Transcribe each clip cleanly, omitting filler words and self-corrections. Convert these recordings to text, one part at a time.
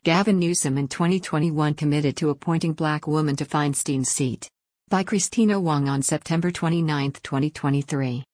Gavin Newsom in 2021 committed to appointing black woman to Feinstein's seat. By Christina Wong on September 29, 2023.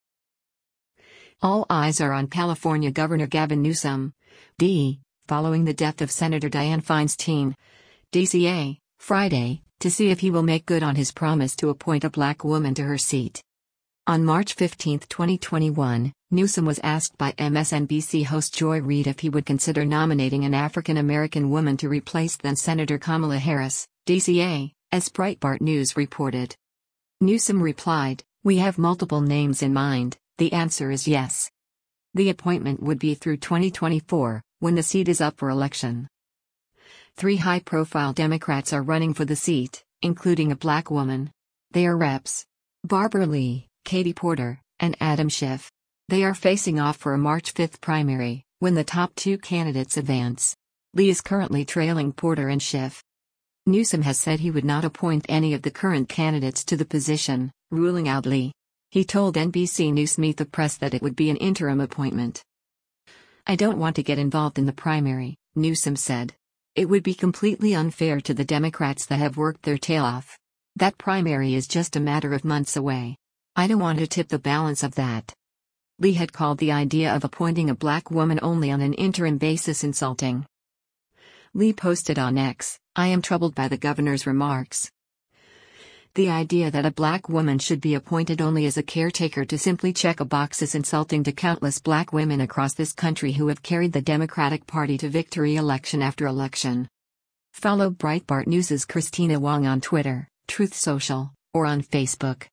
All eyes are on California Governor Gavin Newsom, D., following the death of Senator Dianne Feinstein, DCA, Friday, to see if he will make good on his promise to appoint a black woman to her seat. On March 15, 2021, Newsom was asked by MSNBC host Joy Reid if he would consider nominating an African American woman to replace then-Senator Kamala Harris, DCA, as Breitbart News reported. Newsom replied, "We have multiple names in mind, the answer is yes. The appointment would be through 2024, when the seat is up for election." 3 high-profile Democrats are running for the seat, including a black woman. They are Reps. Barbara Lee, Katie Porter, and Adam Schiff. They are facing off for a March 5 primary, when the top 2 candidates advance. Lee is currently trailing Porter and Schiff. Newsom has said he would not appoint any of the current candidates to the position, ruling out Lee. He told NBC News Meet the Press that it would be an interim appointment. "I don't want to get involved in the primary," Newsom said. "It would be completely unfair to the Democrats that have worked their tail off. That primary is just a matter of months away. I don't want to tip the balance of that." Lee had called the idea of appointing a black woman only on an interim basis insulting. Lee posted on X, "I am troubled by the governor's remarks. The idea that a black woman should be appointed only as a caretaker to simply check a box is insulting to countless black women across this country who have carried the Democratic Party to victory election after election." Follow Breitbart News' Christina Wong on Twitter, Truth Social, or on Facebook.